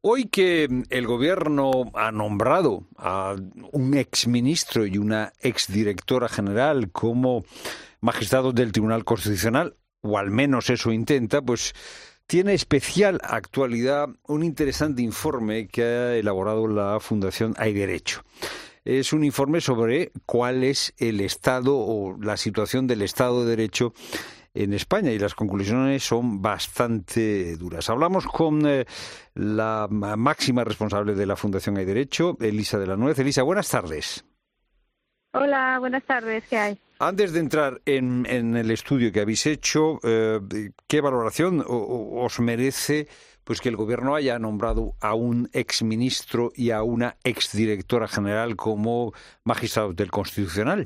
Hoy que el gobierno ha nombrado a un exministro y una exdirectora general como magistrados del Tribunal Constitucional, o al menos eso intenta, pues tiene especial actualidad un interesante informe que ha elaborado la Fundación Hay Derecho. Es un informe sobre cuál es el estado o la situación del Estado de Derecho en España, y las conclusiones son bastante duras. Hablamos con la máxima responsable de la Fundación Hay Derecho, Elisa de la Nuez. Elisa, buenas tardes. Hola, buenas tardes, ¿qué hay? Antes de entrar en el estudio que habéis hecho, ¿qué valoración os merece pues que el Gobierno haya nombrado a un exministro y a una exdirectora general como magistrados del Constitucional?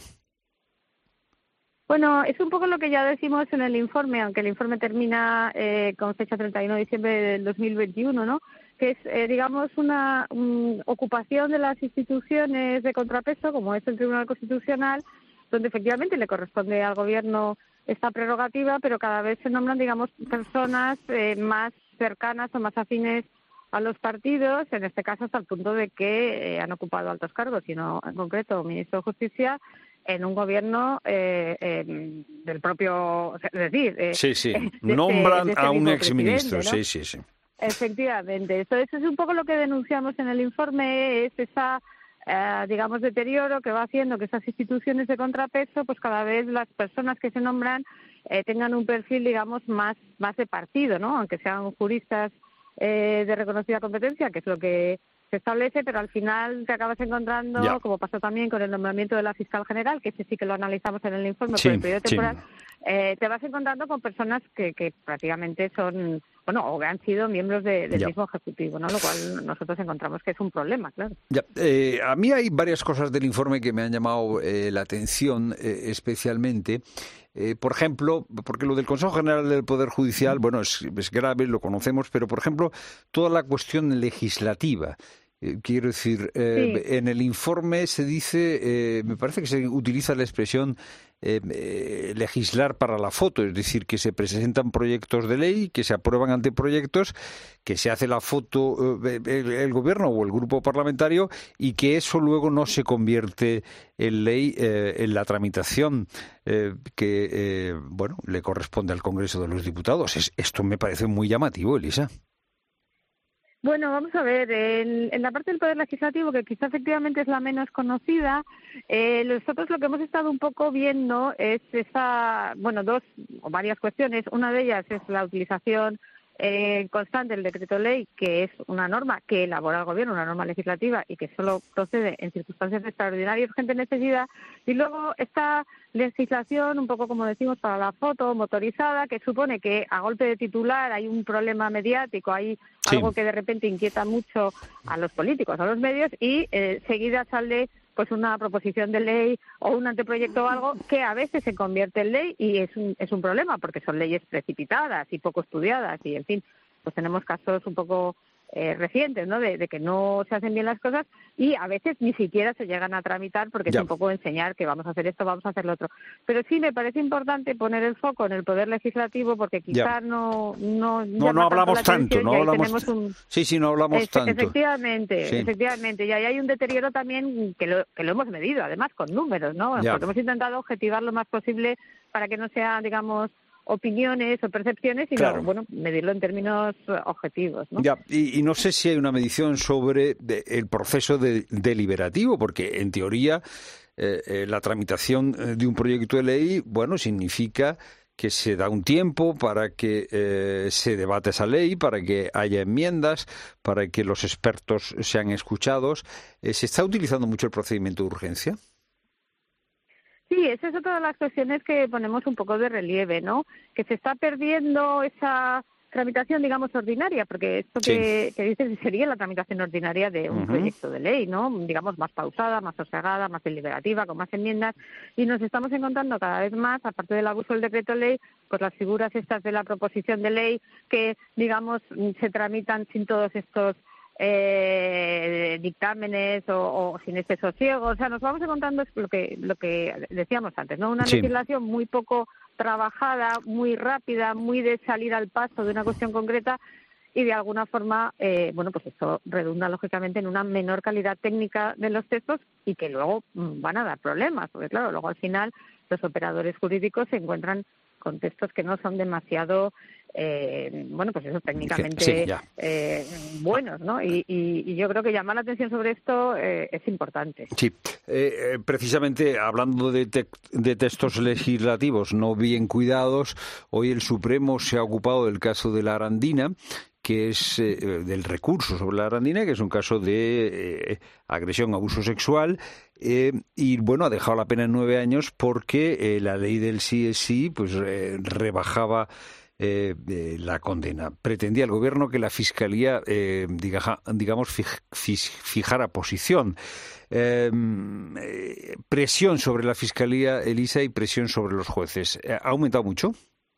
Bueno, es un poco lo que ya decimos en el informe, aunque el informe termina con fecha 31 de diciembre del 2021, ¿no? Que es, digamos, una ocupación de las instituciones de contrapeso, como es el Tribunal Constitucional, donde efectivamente le corresponde al Gobierno esta prerrogativa, pero cada vez se nombran, digamos, personas más cercanas o más afines a los partidos, en este caso hasta el punto de que han ocupado altos cargos, sino en concreto ministro de Justicia, en un gobierno del propio, es decir, sí, nombran a un exministro, ¿no? sí. Efectivamente. Entonces es un poco lo que denunciamos en el informe, es esa, digamos, deterioro que va haciendo que esas instituciones de contrapeso, pues cada vez las personas que se nombran tengan un perfil, digamos, más de partido, ¿no? Aunque sean juristas de reconocida competencia, que es lo que se establece, pero al final te acabas encontrando, como pasó también con el nombramiento de la fiscal general, que ese sí que lo analizamos en el informe por el periodo temporal, te vas encontrando con personas que prácticamente son, bueno, o que han sido miembros del mismo ejecutivo, ¿no? Lo cual nosotros encontramos que es un problema, claro. A mí hay varias cosas del informe que me han llamado la atención especialmente. Por ejemplo, porque lo del Consejo General del Poder Judicial, bueno, es grave, lo conocemos, pero, por ejemplo, toda la cuestión legislativa. Quiero decir, en el informe se dice, me parece que se utiliza la expresión legislar para la foto, es decir, que se presentan proyectos de ley, que se aprueban anteproyectos, que se hace la foto el gobierno o el grupo parlamentario y que eso luego no se convierte en ley en la tramitación que le corresponde al Congreso de los Diputados. Esto me parece muy llamativo, Elisa. Bueno, vamos a ver, en la parte del Poder Legislativo, que quizá efectivamente es la menos conocida, nosotros lo que hemos estado un poco viendo es dos o varias cuestiones. Una de ellas es la utilización constante del decreto ley, que es una norma que elabora el Gobierno, una norma legislativa y que solo procede en circunstancias de extraordinaria y urgente necesidad. Y luego esta legislación, un poco como decimos, para la foto motorizada, que supone que a golpe de titular hay un problema mediático, hay algo que de repente inquieta mucho a los políticos, a los medios, y seguida sale pues una proposición de ley o un anteproyecto o algo que a veces se convierte en ley y es un problema porque son leyes precipitadas y poco estudiadas y, en fin, pues tenemos casos un poco recientes, ¿no? De que no se hacen bien las cosas y a veces ni siquiera se llegan a tramitar porque es un poco enseñar que vamos a hacer esto, vamos a hacer lo otro. Pero sí me parece importante poner el foco en el Poder Legislativo porque quizás no hablamos tanto, no hablamos no hablamos tanto. Efectivamente, y ahí hay un deterioro también que lo hemos medido, además con números, ¿no? Porque hemos intentado objetivar lo más posible para que no sea, digamos, opiniones o percepciones, sino, medirlo en términos objetivos, ¿no? Y no sé si hay una medición sobre el proceso deliberativo, porque en teoría la tramitación de un proyecto de ley, significa que se da un tiempo para que se debate esa ley, para que haya enmiendas, para que los expertos sean escuchados. ¿Se está utilizando mucho el procedimiento de urgencia? Sí, esa es otra de las cuestiones que ponemos un poco de relieve, ¿no? Que se está perdiendo esa tramitación, digamos, ordinaria, porque esto que dices sería la tramitación ordinaria de un proyecto de ley, ¿no? Digamos, más pausada, más sosegada, más deliberativa, con más enmiendas, y nos estamos encontrando cada vez más, aparte del abuso del decreto ley, pues las figuras estas de la proposición de ley que, digamos, se tramitan sin todos estos dictámenes o sin este sosiego. O sea, nos vamos encontrando lo que decíamos antes, ¿no? Una legislación muy poco trabajada, muy rápida, muy de salir al paso de una cuestión concreta y de alguna forma, bueno, pues esto redunda lógicamente en una menor calidad técnica de los textos y que luego van a dar problemas, porque claro, luego al final los operadores jurídicos se encuentran con textos que no son demasiado, bueno, pues eso, técnicamente buenos, ¿no? Y yo creo que llamar la atención sobre esto es importante. Sí, precisamente hablando de textos legislativos no bien cuidados, hoy el Supremo se ha ocupado del caso de la Arandina, que es del recurso sobre la Arandina, que es un caso de agresión, abuso sexual, y bueno, ha dejado la pena en 9 años porque la ley del sí es sí, pues rebajaba la condena. Pretendía el gobierno que la Fiscalía, digamos, fijara posición. Presión sobre la Fiscalía, Elisa, y presión sobre los jueces. ¿Ha aumentado mucho?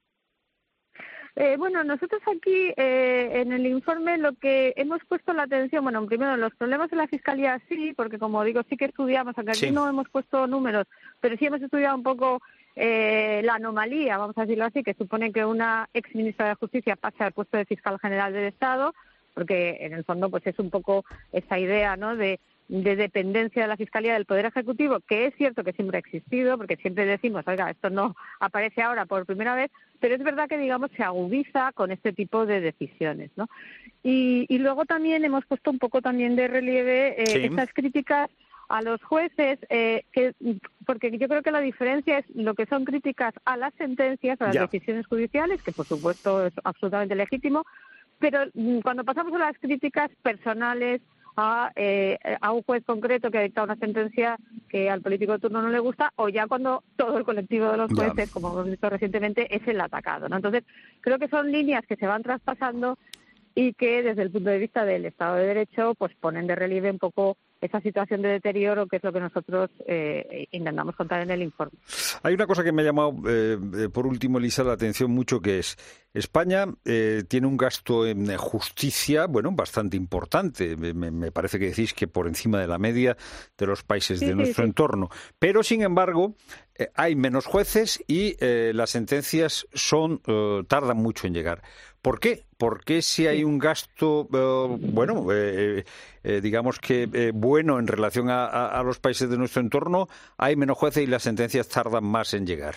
Bueno, nosotros aquí en el informe lo que hemos puesto la atención, bueno, primero los problemas de la Fiscalía sí, porque como digo, sí que estudiamos, aunque aquí no hemos puesto números, pero sí hemos estudiado un poco la anomalía, vamos a decirlo así, que supone que una exministra de Justicia pase al puesto de Fiscal General del Estado, porque en el fondo pues es un poco esa idea, ¿no?, de dependencia de la Fiscalía del Poder Ejecutivo, que es cierto que siempre ha existido, porque siempre decimos, oiga, esto no aparece ahora por primera vez, pero es verdad que, digamos, se agudiza con este tipo de decisiones, ¿no? Y luego también hemos puesto un poco también de relieve estas críticas a los jueces, porque yo creo que la diferencia es lo que son críticas a las sentencias, a las decisiones judiciales, que por supuesto es absolutamente legítimo, pero cuando pasamos a las críticas personales a un juez concreto que ha dictado una sentencia que al político de turno no le gusta, o ya cuando todo el colectivo de los jueces, como hemos visto recientemente, es el atacado, ¿no? Entonces, creo que son líneas que se van traspasando y que desde el punto de vista del Estado de Derecho pues ponen de relieve un poco esa situación de deterioro, que es lo que nosotros intentamos contar en el informe. Hay una cosa que me ha llamado, por último, Elisa, la atención mucho, que es España tiene un gasto en justicia, bueno, bastante importante. Me parece que decís que por encima de la media de los países de nuestro entorno. Pero, sin embargo, hay menos jueces y las sentencias tardan mucho en llegar. ¿Por qué? Porque si hay un gasto, bueno, digamos que bueno en relación a los países de nuestro entorno, hay menos jueces y las sentencias tardan más en llegar.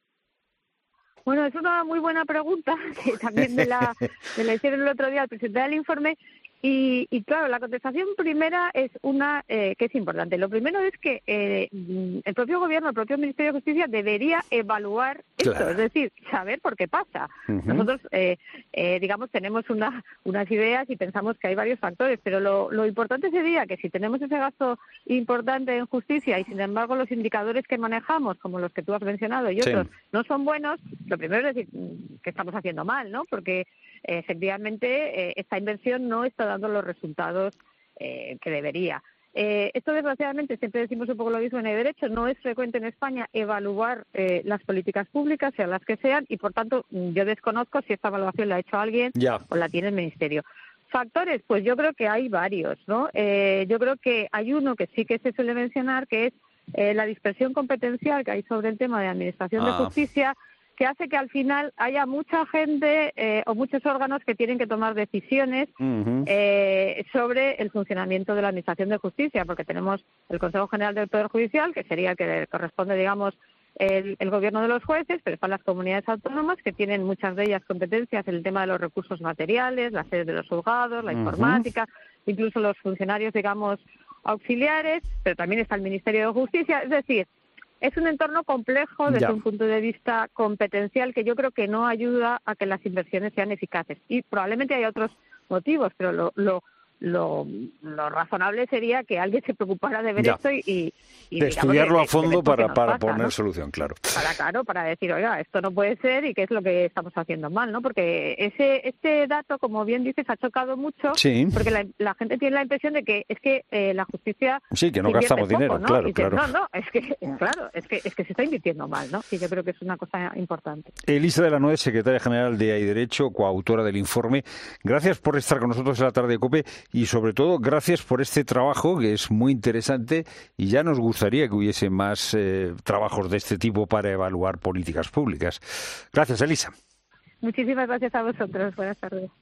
Bueno, es una muy buena pregunta, que también me la hicieron el otro día al presentar el informe. Y claro, la contestación primera es una que es importante. Lo primero es que el propio gobierno, el propio Ministerio de Justicia debería evaluar esto, es decir, saber por qué pasa. Nosotros, digamos, tenemos unas ideas y pensamos que hay varios factores, pero lo importante sería que si tenemos ese gasto importante en justicia y, sin embargo, los indicadores que manejamos, como los que tú has mencionado y otros, no son buenos, lo primero es decir que estamos haciendo mal, ¿no? Porque efectivamente esta inversión no está dando los resultados que debería. Esto, desgraciadamente, siempre decimos un poco lo mismo en el derecho, no es frecuente en España evaluar las políticas públicas, sean las que sean, y por tanto yo desconozco si esta evaluación la ha hecho alguien o la tiene el Ministerio. Factores, pues yo creo que hay varios, ¿no? Yo creo que hay uno que sí que se suele mencionar, que es la dispersión competencial que hay sobre el tema de administración de justicia, que hace que al final haya mucha gente o muchos órganos que tienen que tomar decisiones sobre el funcionamiento de la Administración de Justicia, porque tenemos el Consejo General del Poder Judicial, que sería el que le corresponde, digamos, el gobierno de los jueces, pero están las comunidades autónomas, que tienen muchas de ellas competencias en el tema de los recursos materiales, las sedes de los juzgados, la informática, incluso los funcionarios, digamos, auxiliares, pero también está el Ministerio de Justicia, es decir, es un entorno complejo desde un punto de vista competencial que yo creo que no ayuda a que las inversiones sean eficaces. Y probablemente hay otros motivos, pero lo razonable sería que alguien se preocupara de ver esto y de estudiarlo a fondo para poner solución, claro. Para decir, oiga, esto no puede ser y qué es lo que estamos haciendo mal, ¿no? Porque este dato, como bien dices, ha chocado mucho, porque la gente tiene la impresión de que es que la justicia que no gastamos dinero, ¿no? claro, dice, claro. No, es que se está invirtiendo mal, ¿no? Y yo creo que es una cosa importante. Elisa de la Nuez, secretaria general de Hay Derecho, coautora del informe. Gracias por estar con nosotros en la tarde de COPE y, sobre todo, gracias por este trabajo que es muy interesante y ya nos gustaría que hubiese más trabajos de este tipo para evaluar políticas públicas. Gracias, Elisa. Muchísimas gracias a vosotros. Buenas tardes.